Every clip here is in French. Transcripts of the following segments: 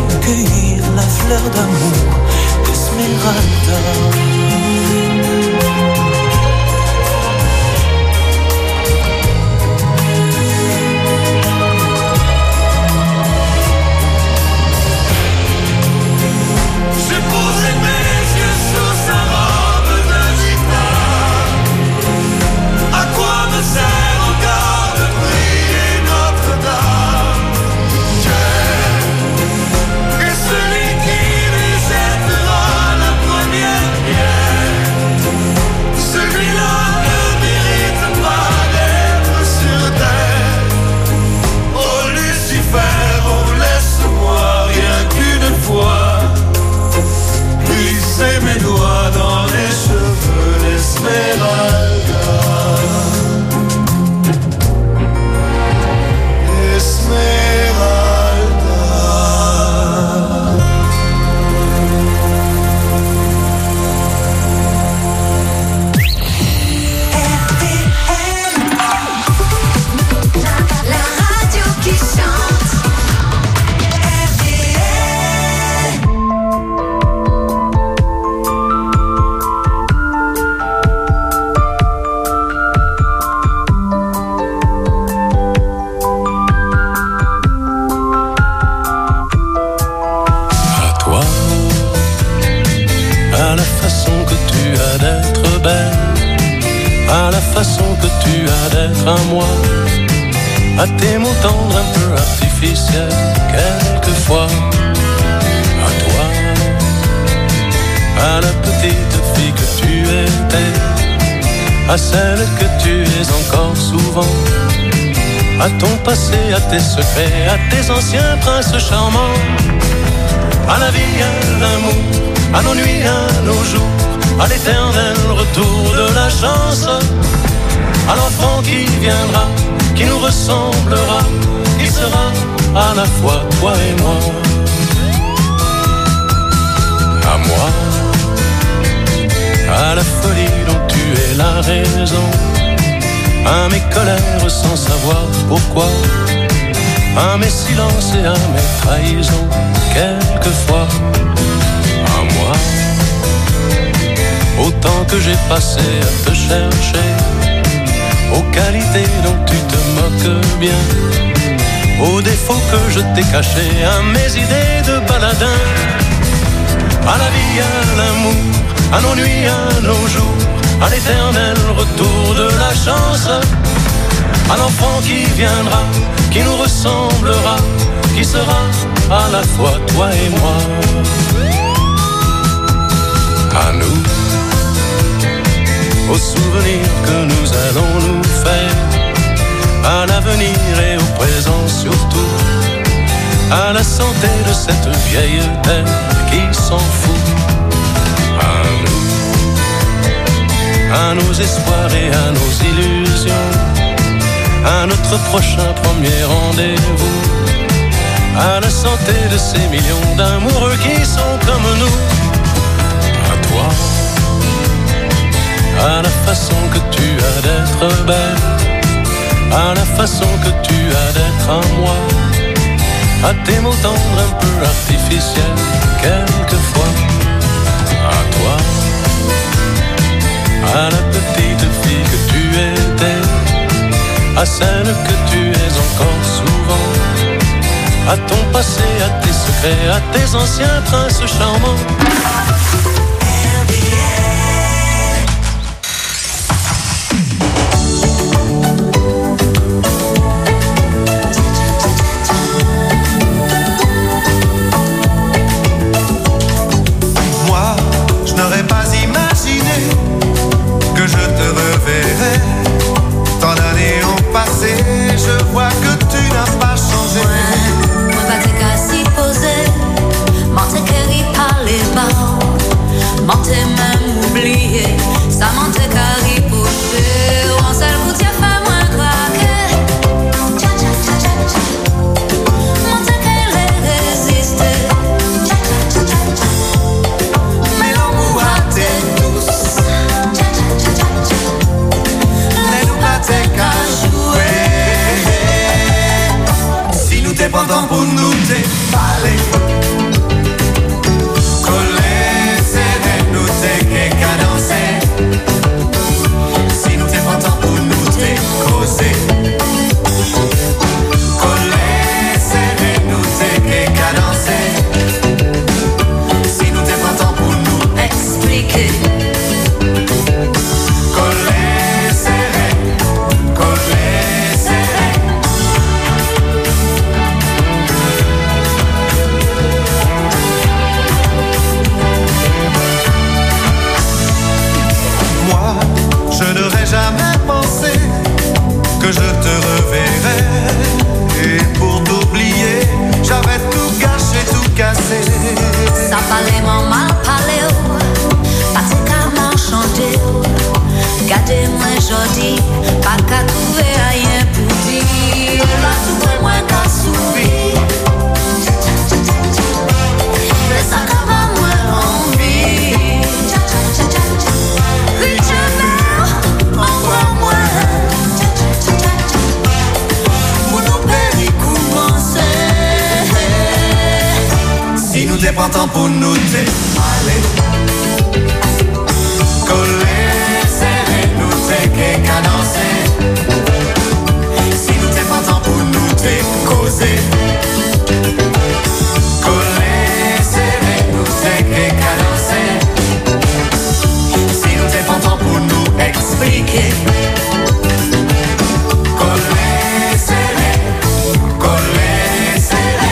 cueillir la fleur d'amour d'Esmeralda. J'ai posé mes yeux sur sa robe de gitane. À quoi me sert encore de prier Notre-Dame? Dieu est celui qui lui jettera la première pierre. Celui-là ne mérite pas d'être sur terre. Oh Lucifer, oh laisse-moi rien qu'une fois glisser mes doigts dans les cheveux d'Esmeralda. La radio qui chante. À toi, à la façon que tu as d'être belle, à la façon que tu as d'être à moi, à tes mots tendres un peu artificiels quelquefois. À toi, à la petite fille que tu étais, à celle que tu es encore souvent, à ton passé, à tes secrets, à tes anciens princes charmants, à la vie, à l'amour, à nos nuits, à nos jours, à l'éternel retour de la chance, à l'enfant qui viendra, qui nous ressemblera, qui sera à la fois toi et moi. À moi, à la folie dont tu es la raison, à mes colères sans savoir pourquoi, à mes silences et à mes trahisons quelquefois. À moi, au temps que j'ai passé à te chercher, aux qualités dont tu te moques bien, aux défauts que je t'ai cachés, à mes idées de baladin, à la vie, à l'amour, à nos nuits, à nos jours, à l'éternel retour de la chance, à l'enfant qui viendra, qui nous ressemblera, qui sera à la fois toi et moi. À nous, aux souvenirs que nous allons nous faire, à l'avenir et au présent surtout, à la santé de cette vieille terre qui s'en fout. À nous, à nos espoirs et à nos illusions, à notre prochain premier rendez-vous, à la santé de ces millions d'amoureux qui sont comme nous. À toi, à la façon que tu as d'être belle, à la façon que tu as d'être à moi, à tes mots tendres un peu artificiels quelquefois. À toi, à la petite fille que tu étais, à celle que tu es encore souvent, à ton passé, à tes secrets, à tes anciens princes charmants. Moi, je n'aurais pas imaginé que je te reverrais. Tant d'années ont passé, je vois que tu n'as pas changé. Moi, pas te qu'à s'y poser, m'en te qu'à y parler pas. t'es pas temps pour nous t'es aller. Coller, serrer, nous t'es qu'est cadencer. Si nous t'es pas temps pour nous t'es causer. Coller, serrer, nous t'es qu'est cadencer. Si nous t'es pas temps pour nous expliquer. Coller, serrer, coller, serrer.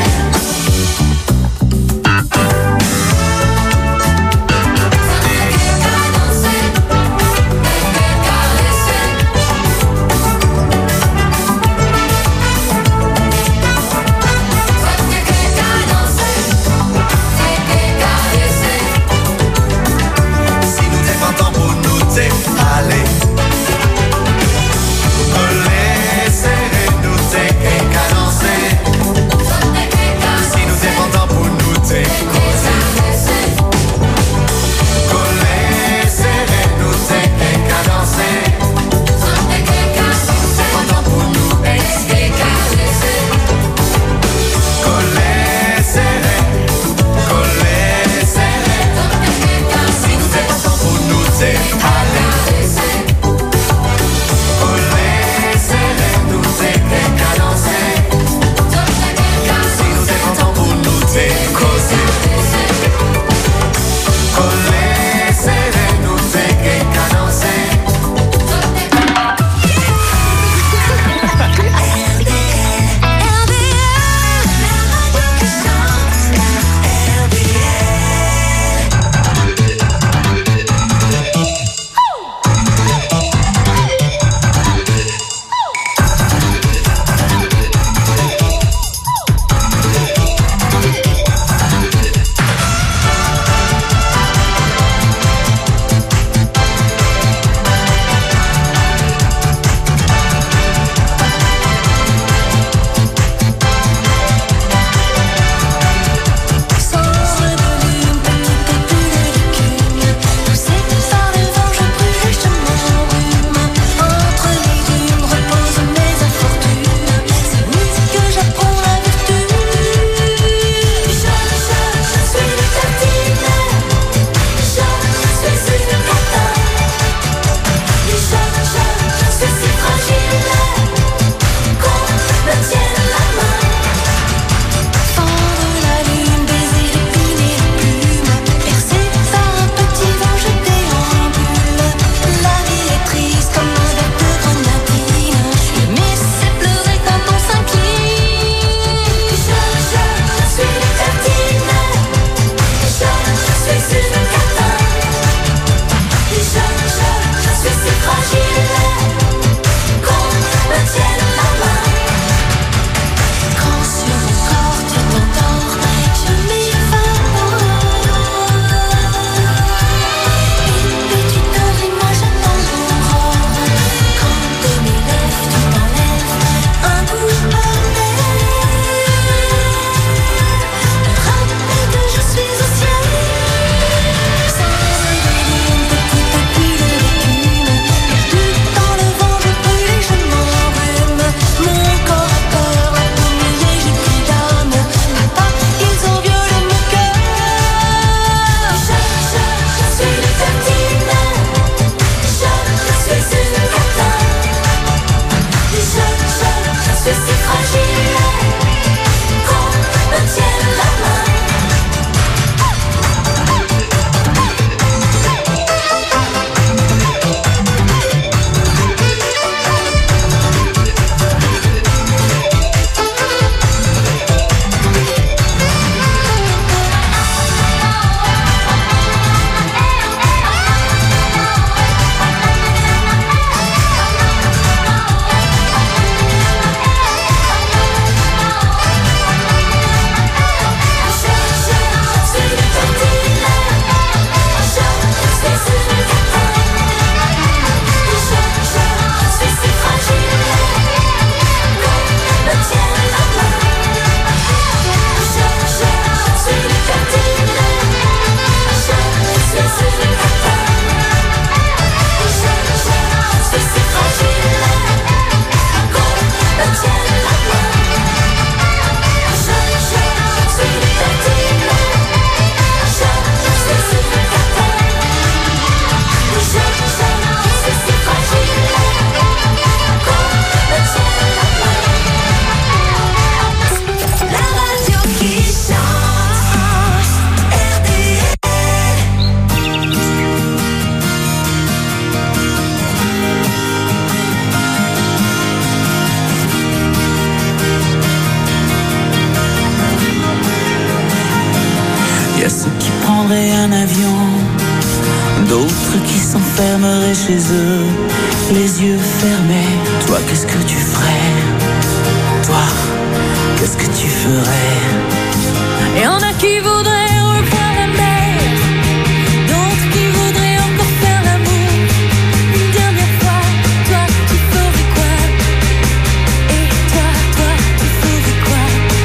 ceux qui prendraient un avion, d'autres qui s'enfermeraient chez eux, les yeux fermés. Toi, qu'est-ce que tu ferais? Toi, qu'est-ce que tu ferais? Et y en a qui voudraient revoir la mer, d'autres qui voudraient encore faire l'amour une dernière fois. Toi, tu ferais quoi? Et toi, tu ferais quoi?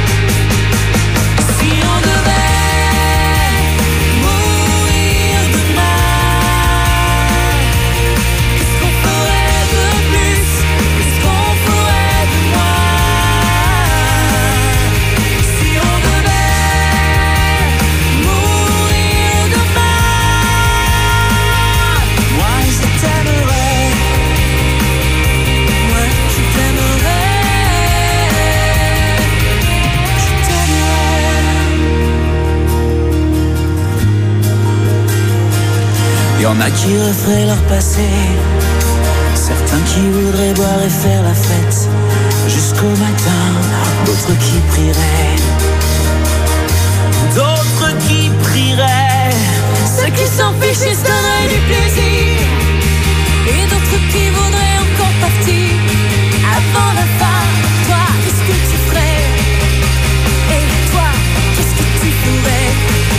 Si on devait mourir demain, qu'est-ce qu'on ferait de plus? Qu'est-ce qu'on ferait de moins? Si on devait mourir demain, moi je t'aimerais, moi je t'aimerais. Y en a qui referaient leur passé, certains qui voudraient boire et faire la fête jusqu'au matin, d'autres qui prieraient, d'autres qui prieraient. Ceux qui s'en fichent et se donneraient du plaisir, et d'autres qui voudraient encore partir avant la fin. Toi, qu'est-ce que tu ferais? Et toi, qu'est-ce que tu ferais?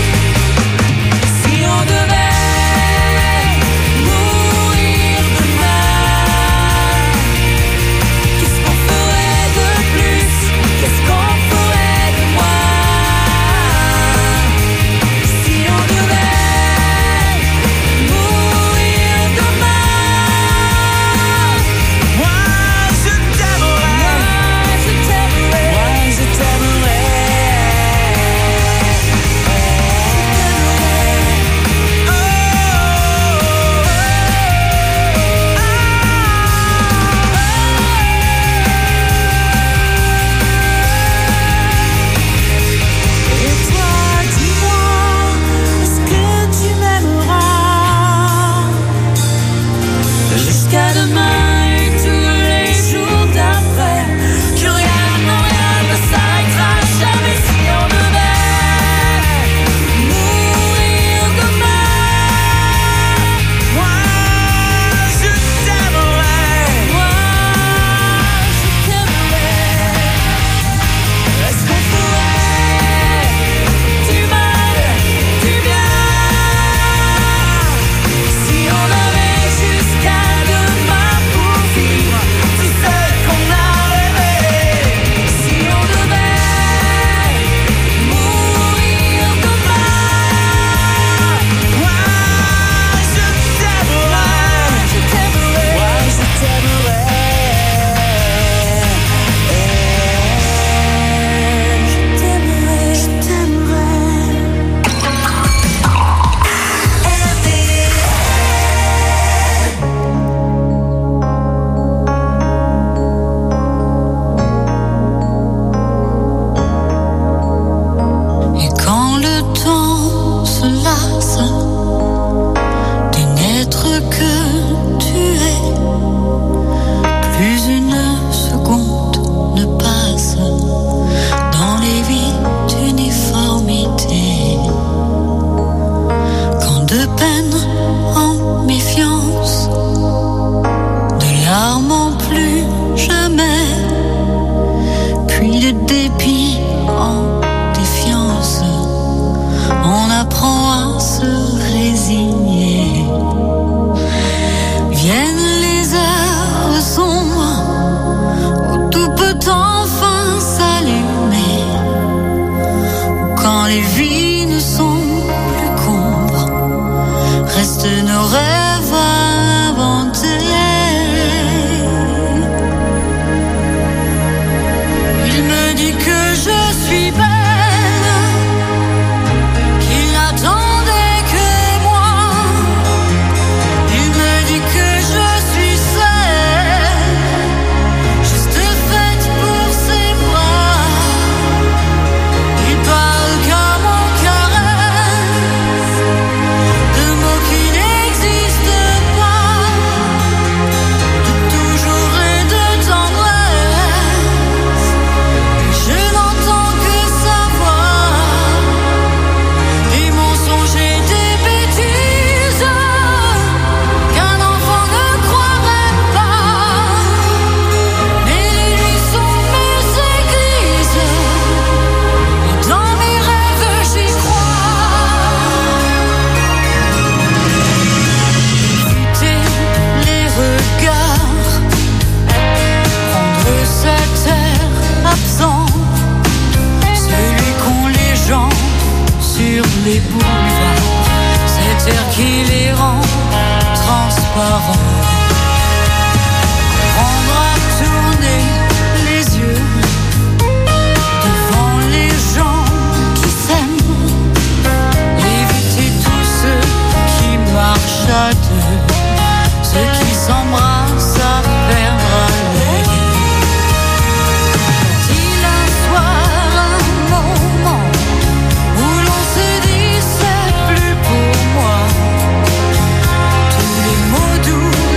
Si on devait mourir demain, qu'est-ce qu'on ferait de plus? Qu'est-ce qu'on ferait de moins? Si on devait mourir demain, Moi je t'aimerais, moi je t'aimerais, moi je t'aimerais. Et toi, dis-moi, est-ce que tu m'aimeras jusqu'à demain et tous les jours d'après, que rien, non rien ne s'arrêtera jamais. Si on devait mourir demain, Moi je t'aimerais. moi je t'aimerais. Est-ce qu'on ferait du mal, du bien? Si on avait jusqu'à demain pour vivre tout ce qu'on a rêvé. Si on devait mourir demain, Moi je t'aimerais. je t'aimerais. Moi je t'aimerais. Je t'aimerais. Et quand le temps se lasse du n'être que tu es, plus une seconde ne passe dans les vies d'uniformité. Quand de peine en méfiance, de larmes en plus jamais, puis de dépit en défiance, on apprend à se résigner. Viennent les heures sombres où tout peut enfin s'allumer, où quand les vies ne sont plus qu'ombres, restent nos rêves à inventer. Il me dit que je suis belle, qu'il n'attendait que moi. Il me dit que je suis celle, juste faite pour ses bras. Il parle qu'à mon caresse, de mots qui n'existent pas. les boulevards, cet air qui les rend transparents. Apprendre à tourner les yeux devant les gens qui s'aiment, éviter tous ceux qui marchent à deux, ceux qui s'embrassent à perdre haleine. Dit un soir un moment où l'on se dit c'est plus pour moi, tous les mots doux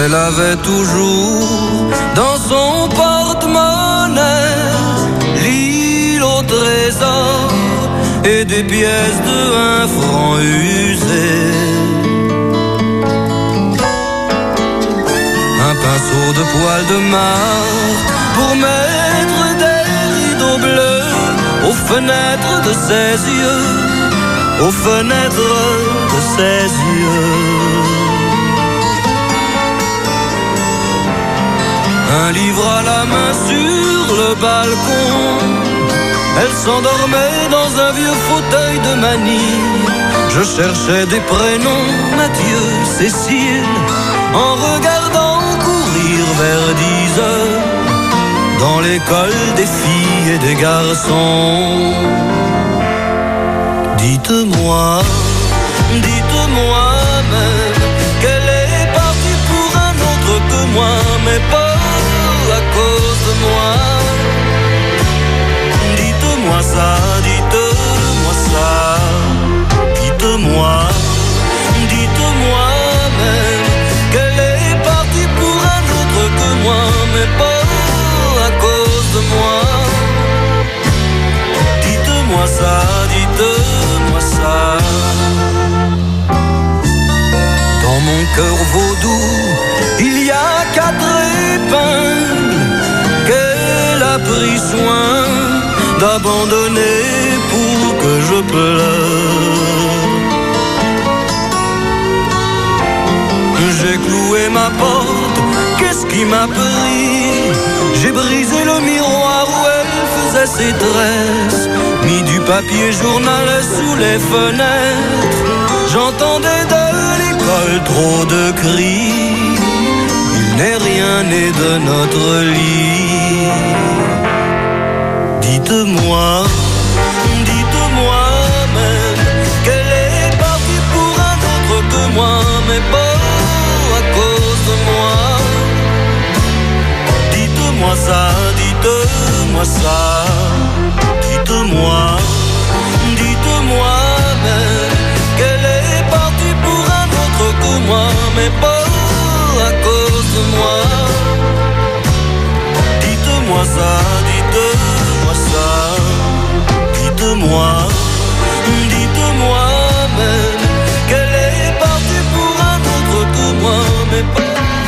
Elle avait toujours dans son porte-monnaie l'île au trésor et des pièces de 1 franc usées. Un pinceau de poil de martre pour mettre des rideaux bleus aux fenêtres de ses yeux, aux fenêtres de ses yeux. Un livre à la main sur le balcon, elle s'endormait dans un vieux fauteuil de manille. Je cherchais des prénoms, Mathieu, Cécile, en regardant courir vers 10 heures dans l'école des filles et des garçons. Dites-moi, dites-moi même qu'elle est partie pour un autre que moi, mais pas à cause de moi. Dites-moi ça, dites-moi ça. Dites-moi, dites-moi même qu'elle est partie pour un autre que moi, mais pas à cause de moi. Dites-moi ça, dites-moi ça. Dans mon cœur vaudou, il y a 4 épingles qu'elle a pris soin d'abandonner pour que je pleure. J'ai cloué ma porte, qu'est-ce qui m'a pris? J'ai brisé le miroir où elle faisait ses tresses, mis du papier journal sous les fenêtres. J'entendais de l'école trop de cris, il n'est rien né de notre lit. Dites-moi, dites-moi même qu'elle est partie pour un autre que moi, mais pas à cause de moi. Dites-moi ça, dites-moi ça. Dites-moi, dites-moi même qu'elle est partie pour un autre que moi, mais pas à cause de moi. Dites-moi ça, dites-moi ça. Dites-moi, dites-moi même qu'elle est partie pour un autre que moi, mais pas.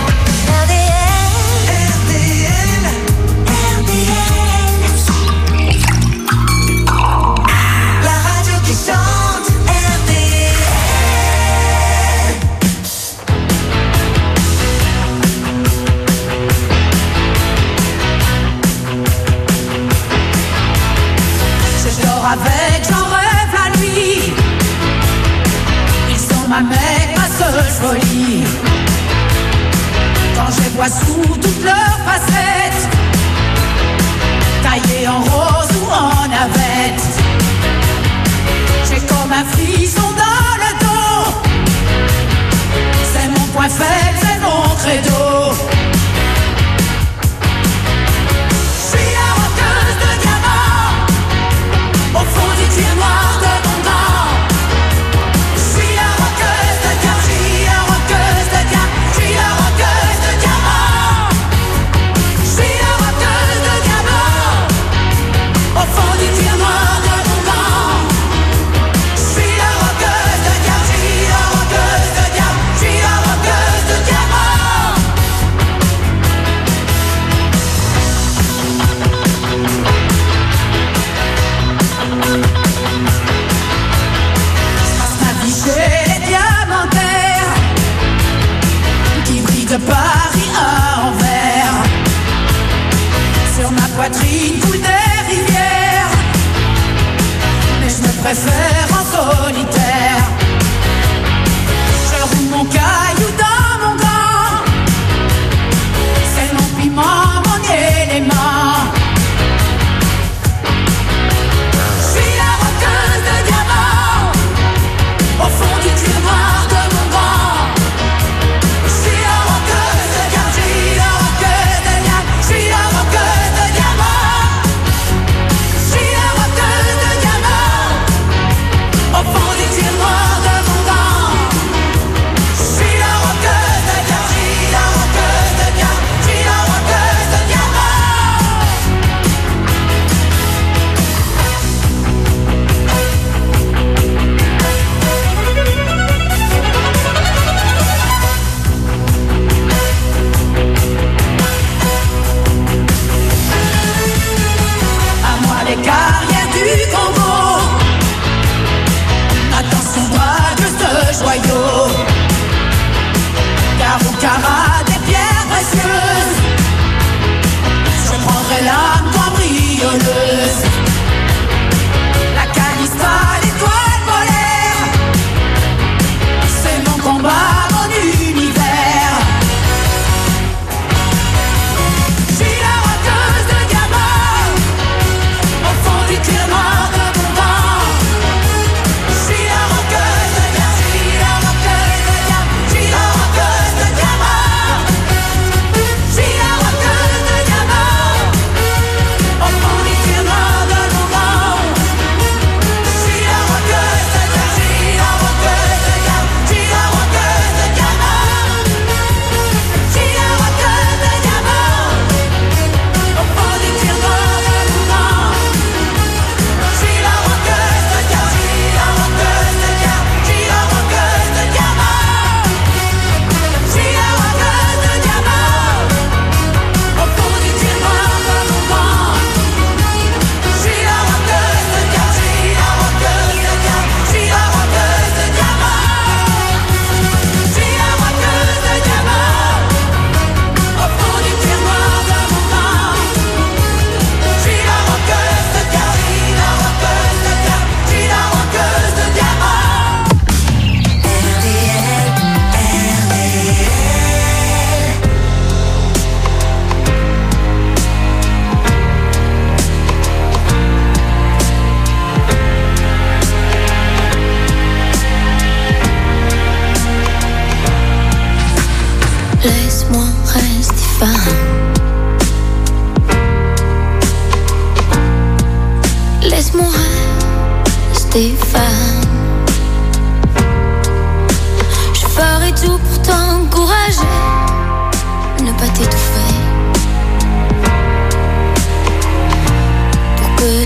Avec, j'en rêve la nuit. Ils sont ma mère, ma seule folie. Quand je les vois sous toutes leurs facettes, taillées en rose ou en navette, j'ai comme un frisson dans le dos. C'est mon point faible, c'est mon credo. Au fond du tiroir de mon gant, je suis la roqueuse de diamants, je suis la roqueuse de diamants, je suis la roqueuse de diamants, je suis la roqueuse de diamants. Au fond du tiroir de mon gant, je suis la roqueuse de diamants, je suis la roqueuse de diamants, je suis la roqueuse de diamants. De Paris à Anvers, sur ma poitrine coulent des rivières, mais je me préfère en solitaire. Je roule mon caillou dans mon gant, c'est mon piment, mon élément. Je suis la roqueuse de diamants, au fond du tiroir de mon gant. Je suis la roqueuse de diamants, je suis la roqueuse de diamants, je suis la roqueuse de diamants, je suis la roqueuse de diamants, au fond du tiroir.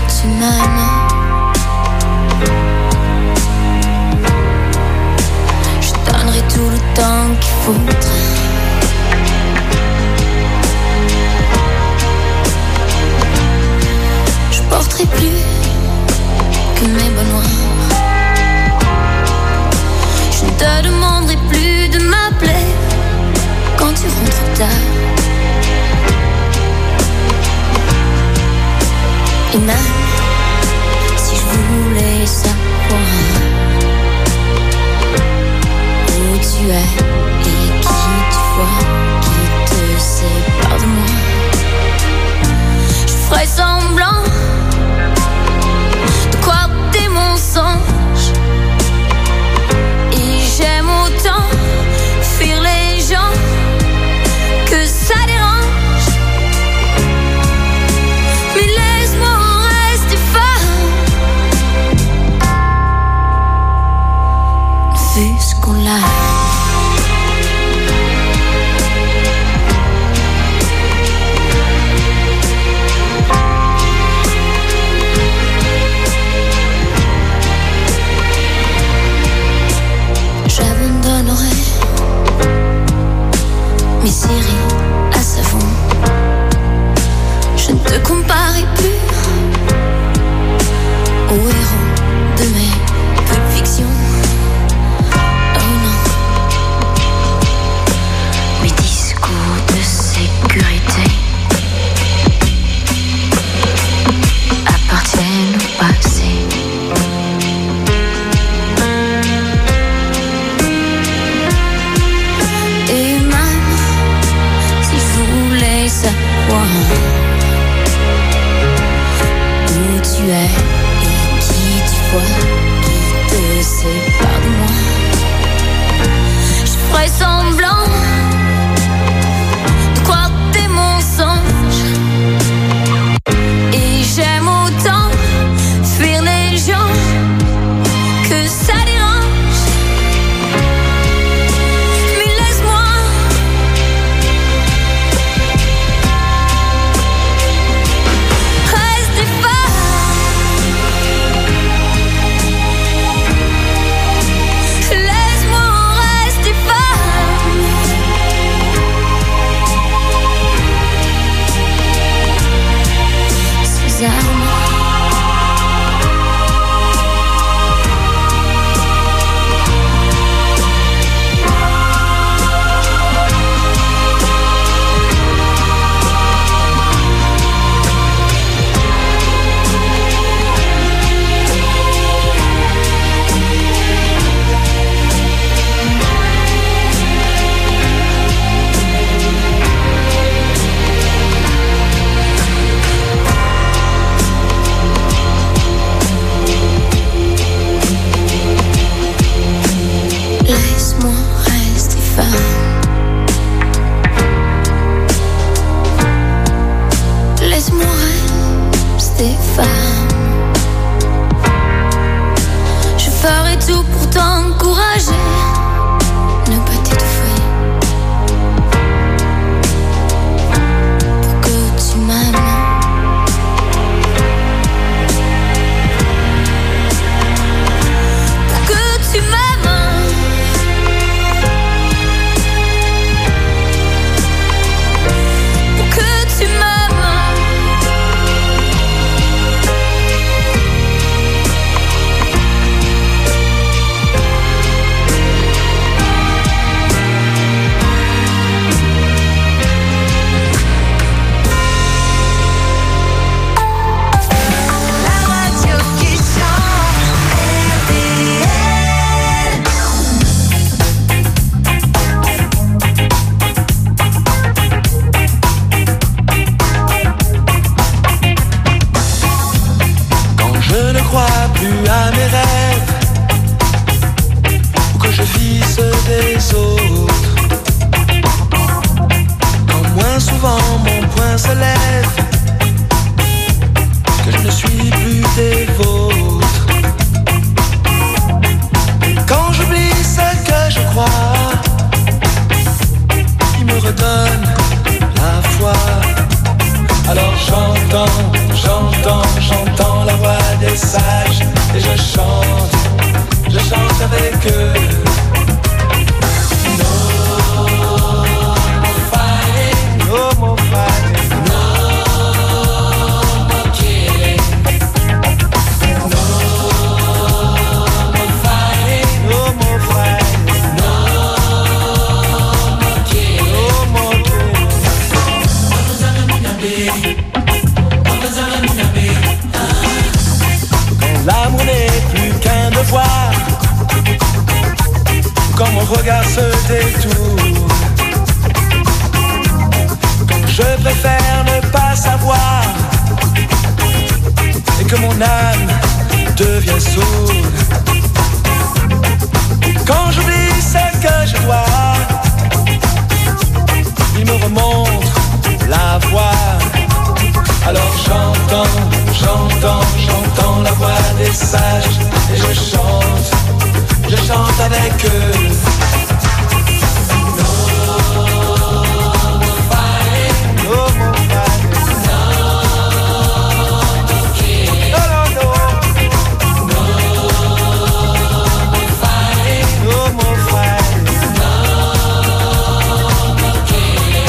tu m'aimes. Je donnerai tout le temps qu'il faudra. Je porterai plus que mes bas noirs. Je ne te demanderai plus de m'appeler quand tu rentres tard. Et même si je voulais savoir où tu es et qui tu vois, qui te sépare de moi, je ferais semblant de croire tes mensonges. Et j'aime autant fuir les gens que ça dérange. Mais laisse-moi rester femme. Vu ce qu'on a. J'abandonnerai mes séries à savon. Je ne te comparerai plus au héros de mes Pulp Fiction. Oh non, mes discours de sécurité appartiennent au passé. Et même si je voulais savoir où tu es et qui tu vois, qui te sépare de moi, je ferais semblant de croire tes mensonges. Et j'aime autant fuir les gens que ça dérange. Mais laisse-moi rester femme. Laisse-moi rester femme. Ces armes laisse-moi rester femme. Laisse-moi rester femme. Je ferai tout pour t'encourager, ne pas t'étouffer, pour que tu m'aimes. Pour que tu m'aimes. Pour que tu m'aimes. La radio qui chante, RTL. Quand je ne crois plus à mes rêves, ou que je vis ceux des autres, quand moins souvent mon poing se lève, que je ne suis plus des vôtres, quand j'oublie ce que je crois, il me redonne la foi. Alors j'entends J'entends la voix des sages et je chante avec eux. No more fighting, no more fighting, no more killing, no more fighting, no more fighting, no more killing, no more killing. L'amour n'est plus qu'un devoir, quand mon regard se détourne, quand je préfère ne pas savoir et que mon âme devient sourde, quand j'oublie ce que je dois, il me remonte la voie. Alors j'entends la voix des sages et je chante avec eux. No more fighting, no more fighting, no more killing, no more fighting, no more fighting, no more killing.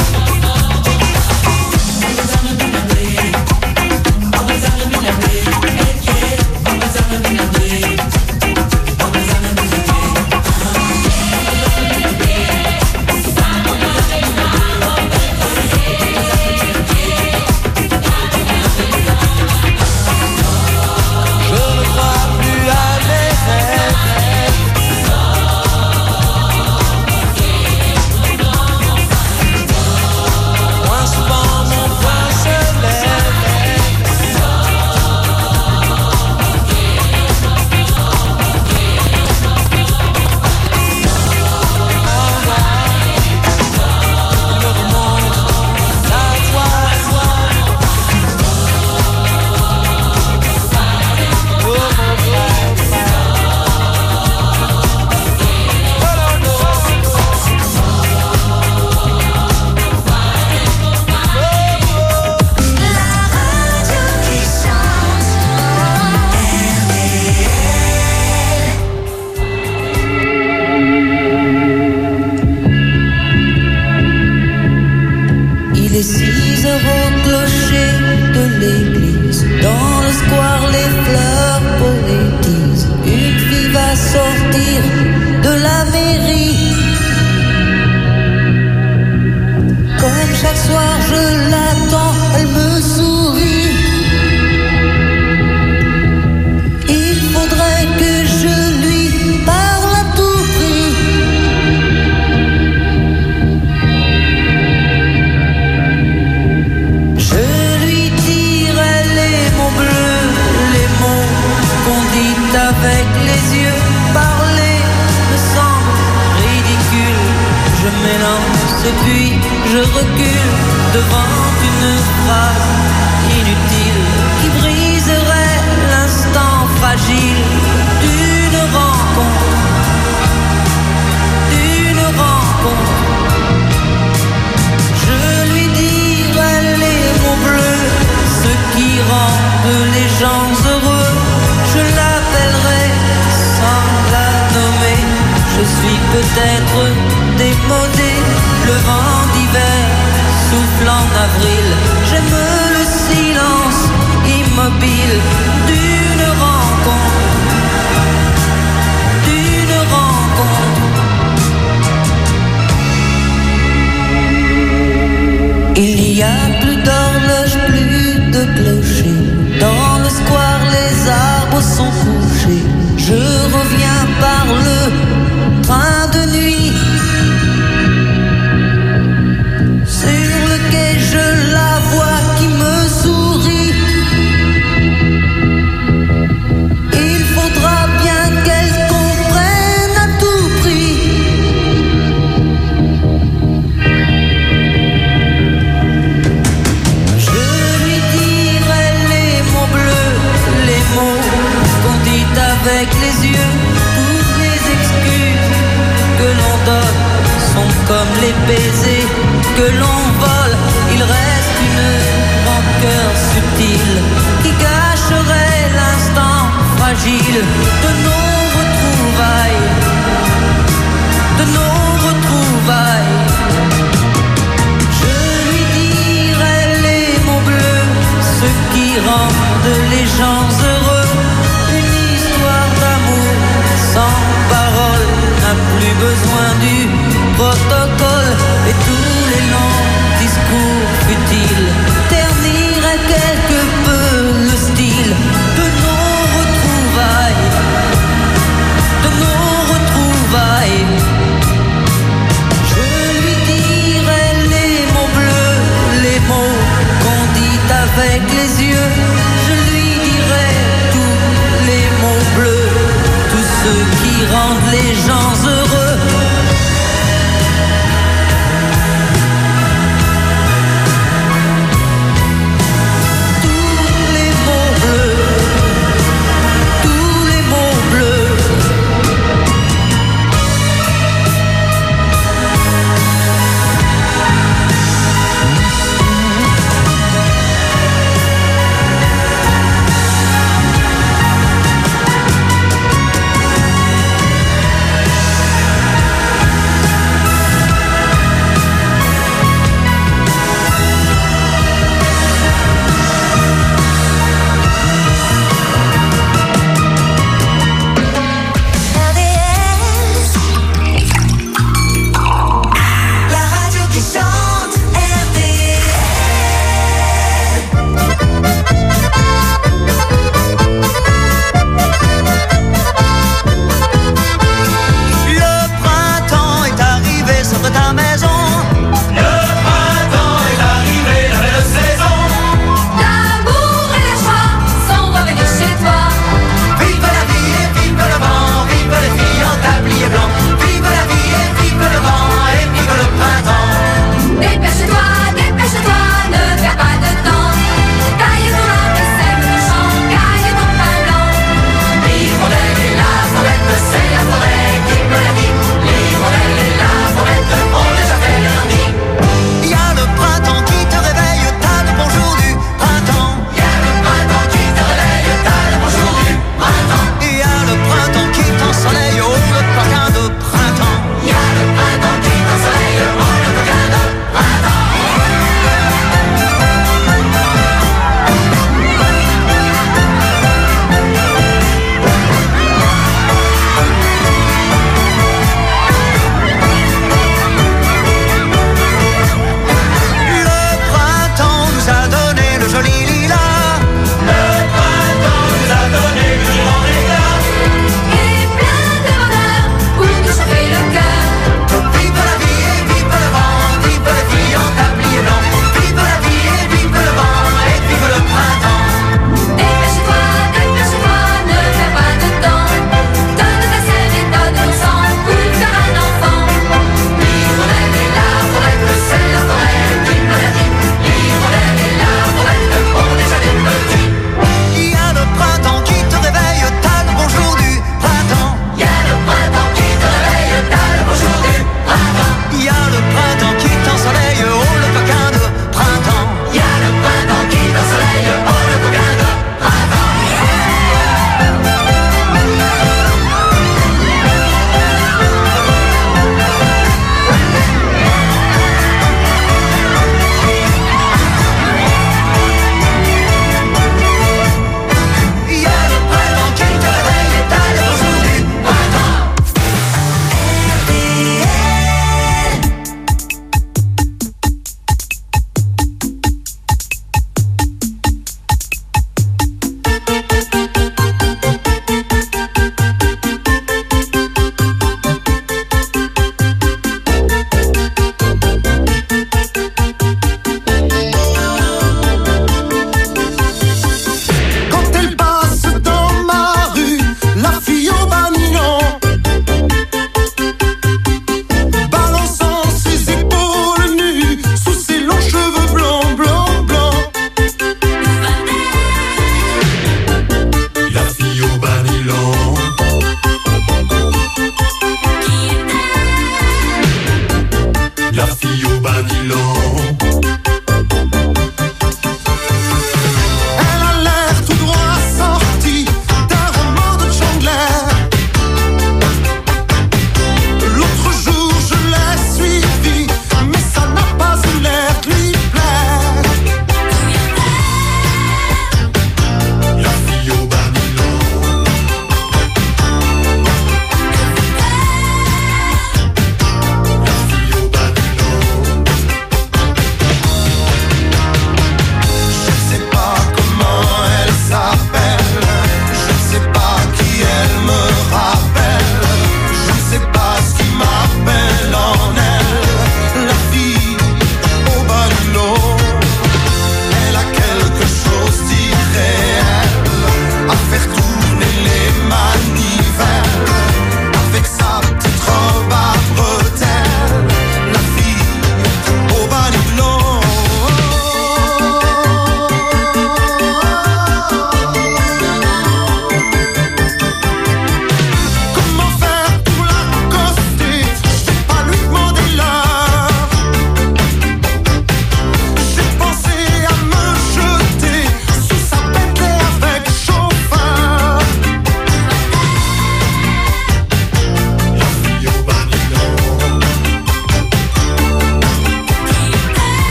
avec les yeux. Toutes les excuses que l'on donne sont comme les baisers que l'on vole. Il reste une rancœur subtile fut-il de nos retrouvailles, de nos retrouvailles? Je lui dirai les mots bleus, ceux qui rendent les gens heureux. Une histoire d'amour sans parole n'a plus besoin du protocole. Et tous les longs discours futiles terniraient quelque peu le style de nos retrouvailles, de nos retrouvailles. Je lui dirai les mots bleus, les mots qu'on dit avec les yeux. Je lui dirai tous les mots bleus, tous ceux qui rendent les gens heureux.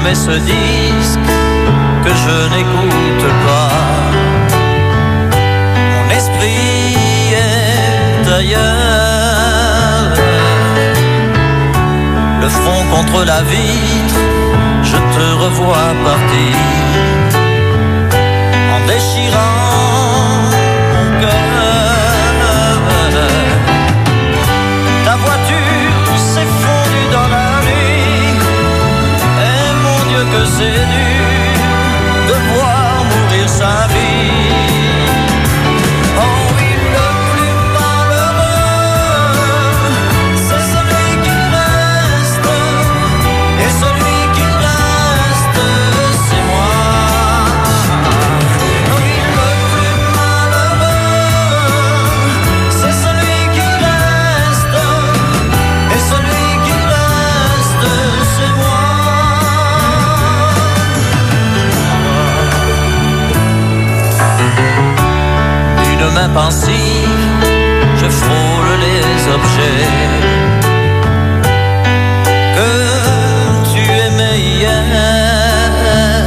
met ce disque que je n'écoute pas. Mon esprit est ailleurs. Le front contre la vitre, je te revois partir en déchirant mon cœur. Ta voiture s'est fondue dans la nuit. Et mon Dieu que c'est dur de voir mourir sa vie. Oh oui, le plus malheureux, c'est celui qui reste. Et celui qui reste, c'est moi. Oui, le plus malheureux, c'est celui qui reste. Et celui qui reste, c'est moi. D'une main pensive, je frôle les objets que tu aimais hier.